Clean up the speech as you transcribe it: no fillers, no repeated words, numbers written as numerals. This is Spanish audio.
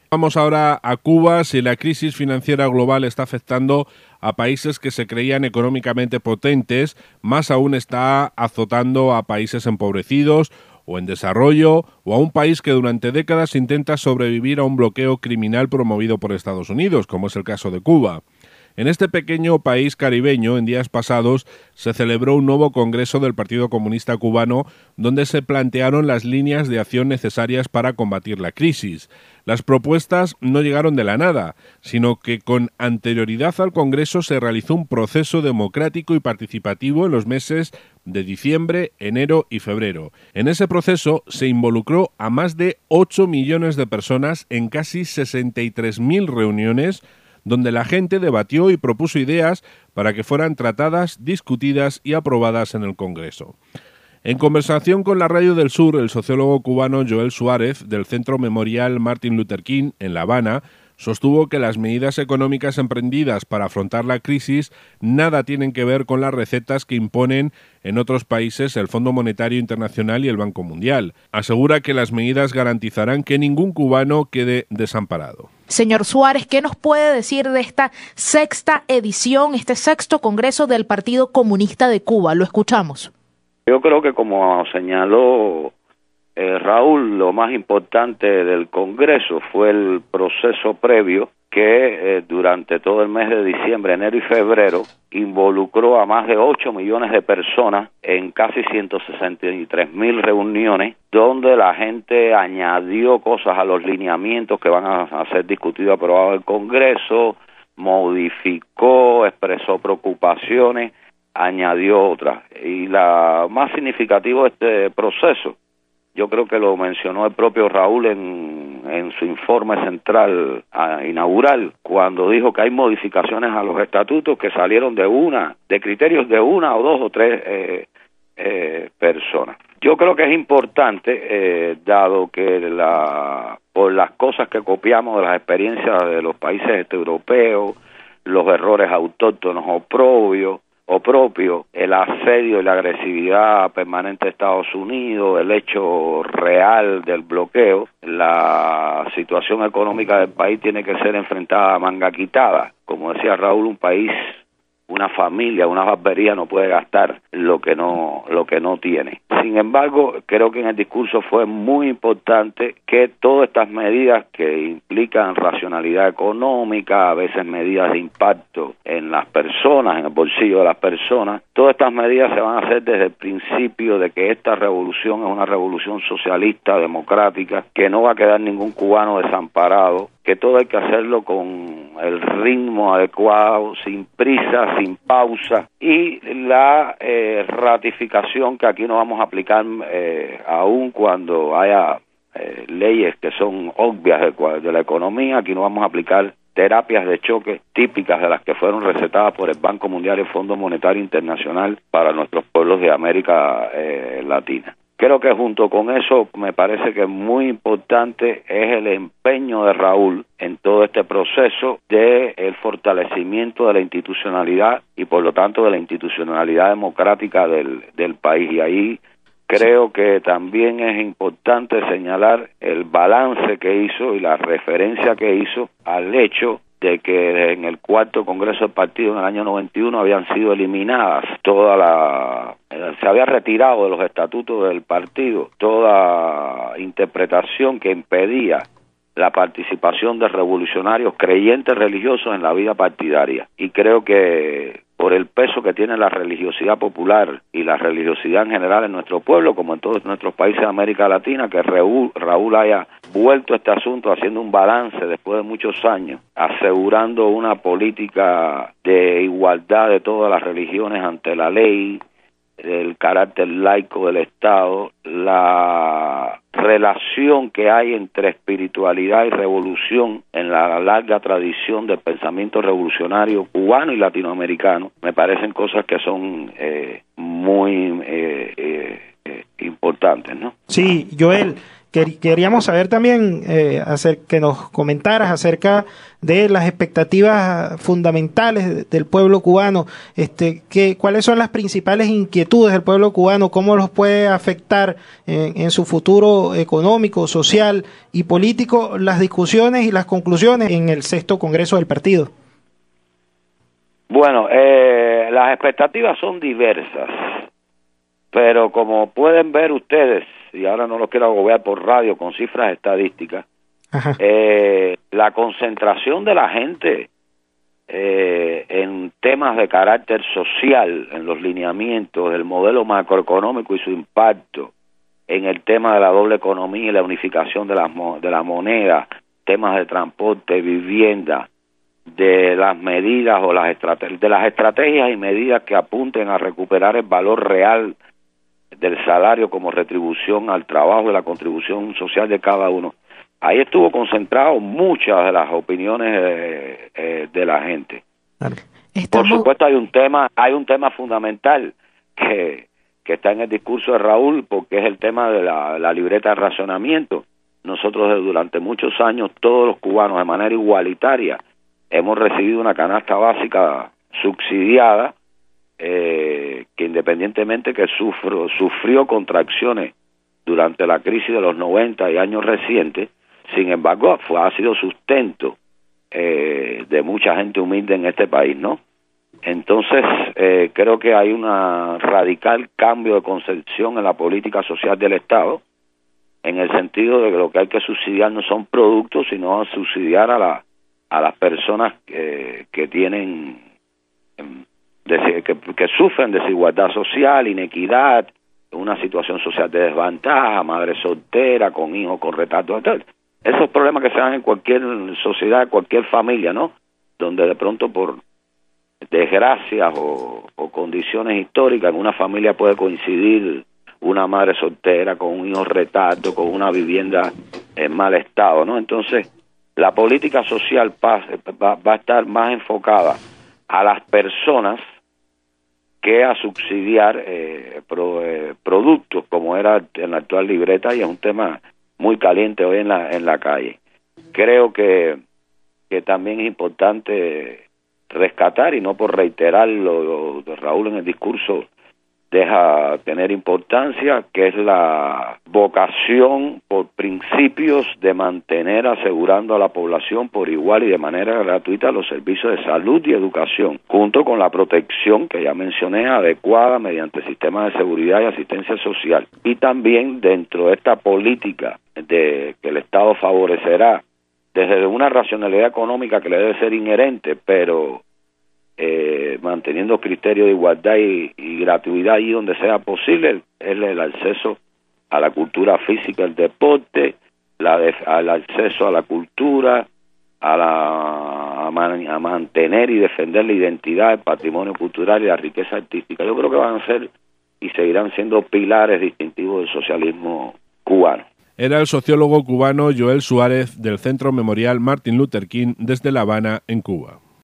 Vamos ahora a Cuba. Si la crisis financiera global está afectando a países que se creían económicamente potentes, más aún está azotando a países empobrecidos o en desarrollo, o a un país que durante décadas intenta sobrevivir a un bloqueo criminal promovido por Estados Unidos, como es el caso de Cuba. En este pequeño país caribeño, en días pasados, se celebró un nuevo congreso del Partido Comunista Cubano, donde se plantearon las líneas de acción necesarias para combatir la crisis. Las propuestas no llegaron de la nada, sino que con anterioridad al Congreso se realizó un proceso democrático y participativo en los meses de diciembre, enero y febrero. En ese proceso se involucró a más de 8 millones de personas en casi 63.000 reuniones, donde la gente debatió y propuso ideas para que fueran tratadas, discutidas y aprobadas en el Congreso. En conversación con la Radio del Sur, el sociólogo cubano Joel Suárez, del Centro Memorial Martin Luther King, en La Habana, sostuvo que las medidas económicas emprendidas para afrontar la crisis nada tienen que ver con las recetas que imponen en otros países el Fondo Monetario Internacional y el Banco Mundial. Asegura que las medidas garantizarán que ningún cubano quede desamparado. Señor Suárez, ¿qué nos puede decir de esta sexta edición, este sexto Congreso del Partido Comunista de Cuba? Lo escuchamos. Yo creo que, como señaló Raúl, lo más importante del Congreso fue el proceso previo que durante todo el mes de diciembre, enero y febrero involucró a más de 8 millones de personas en casi 163.000 reuniones, donde la gente añadió cosas a los lineamientos que van a ser discutidos y aprobados en el Congreso, modificó, expresó preocupaciones, añadió otras. Y la más significativo de este proceso, yo creo que lo mencionó el propio Raúl en su informe central inaugural, cuando dijo que hay modificaciones a los estatutos que salieron de criterios de una o dos o tres personas. Yo creo que es importante, dado que por las cosas que copiamos de las experiencias de los países europeos, los errores autóctonos o propios, el asedio y la agresividad permanente de Estados Unidos, el hecho real del bloqueo, la situación económica del país tiene que ser enfrentada a manga quitada. Como decía Raúl, un país, una familia, una barbería no puede gastar lo que no tiene. Sin embargo, creo que en el discurso fue muy importante que todas estas medidas que implican racionalidad económica, a veces medidas de impacto en las personas, en el bolsillo de las personas, todas estas medidas se van a hacer desde el principio de que esta revolución es una revolución socialista, democrática, que no va a quedar ningún cubano desamparado, que todo hay que hacerlo con el ritmo adecuado, sin prisa, sin pausa, y la ratificación que aquí no vamos a aplicar aún cuando haya leyes que son obvias de la economía. Aquí no vamos a aplicar terapias de choque típicas de las que fueron recetadas por el Banco Mundial y el Fondo Monetario Internacional para nuestros pueblos de América Latina. Creo que junto con eso me parece que muy importante es el empeño de Raúl en todo este proceso de el fortalecimiento de la institucionalidad y por lo tanto de la institucionalidad democrática del país. Y ahí creo que también es importante señalar el balance que hizo y la referencia que hizo al hecho de que en el cuarto Congreso del Partido en el año 91 habían sido eliminadas se había retirado de los estatutos del partido toda interpretación que impedía la participación de revolucionarios creyentes religiosos en la vida partidaria. Y creo que por el peso que tiene la religiosidad popular y la religiosidad en general en nuestro pueblo, como en todos nuestros países de América Latina, que Raúl haya vuelto a este asunto haciendo un balance después de muchos años, asegurando una política de igualdad de todas las religiones ante la ley, el carácter laico del Estado, la relación que hay entre espiritualidad y revolución en la larga tradición del pensamiento revolucionario cubano y latinoamericano, me parecen cosas que son muy importantes, ¿no? Sí, Joel, queríamos saber también que nos comentaras acerca de las expectativas fundamentales del pueblo cubano, cuáles son las principales inquietudes del pueblo cubano, cómo los puede afectar en su futuro económico, social y político las discusiones y las conclusiones en el 6º Congreso del partido. Bueno, las expectativas son diversas, pero como pueden ver ustedes, y ahora no lo quiero agobiar por radio con cifras estadísticas, la concentración de la gente en temas de carácter social, en los lineamientos del modelo macroeconómico y su impacto, en el tema de la doble economía y la unificación de la moneda, temas de transporte, vivienda, de las medidas o de las estrategias y medidas que apunten a recuperar el valor real del salario como retribución al trabajo y la contribución social de cada uno. Ahí estuvo concentrado muchas de las opiniones de la gente. Por supuesto hay un tema fundamental que está en el discurso de Raúl, porque es el tema de la libreta de racionamiento. Nosotros durante muchos años, todos los cubanos de manera igualitaria hemos recibido una canasta básica subsidiada, que independientemente que sufrió contracciones durante la crisis de los 90 y años recientes, sin embargo ha sido sustento de mucha gente humilde en este país, ¿no? Entonces creo que hay un radical cambio de concepción en la política social del Estado, en el sentido de que lo que hay que subsidiar no son productos, sino subsidiar a las personas que tienen que sufren desigualdad social, inequidad, una situación social de desventaja, madre soltera, con hijos con retardo, tal. Esos problemas que se dan en cualquier sociedad, cualquier familia, ¿no? Donde de pronto por desgracias o condiciones históricas en una familia puede coincidir una madre soltera con un hijo retardo, con una vivienda en mal estado, ¿no? Entonces la política social va a estar más enfocada a las personas que a subsidiar productos, como era en la actual libreta, y es un tema muy caliente hoy en la calle. Creo que también es importante rescatar, y no por reiterar lo de Raúl en el discurso, deja tener importancia, que es la vocación por principios de mantener asegurando a la población por igual y de manera gratuita los servicios de salud y educación, junto con la protección que ya mencioné adecuada mediante sistemas de seguridad y asistencia social. Y también dentro de esta política de que el Estado favorecerá desde una racionalidad económica que le debe ser inherente, pero manteniendo criterios de igualdad y gratuidad allí donde sea posible, es el acceso a la cultura física, el deporte, al acceso a la cultura, a mantener y defender la identidad, el patrimonio cultural y la riqueza artística. Yo creo que van a ser y seguirán siendo pilares distintivos del socialismo cubano. Era el sociólogo cubano Joel Suárez del Centro Memorial Martin Luther King desde La Habana, en Cuba.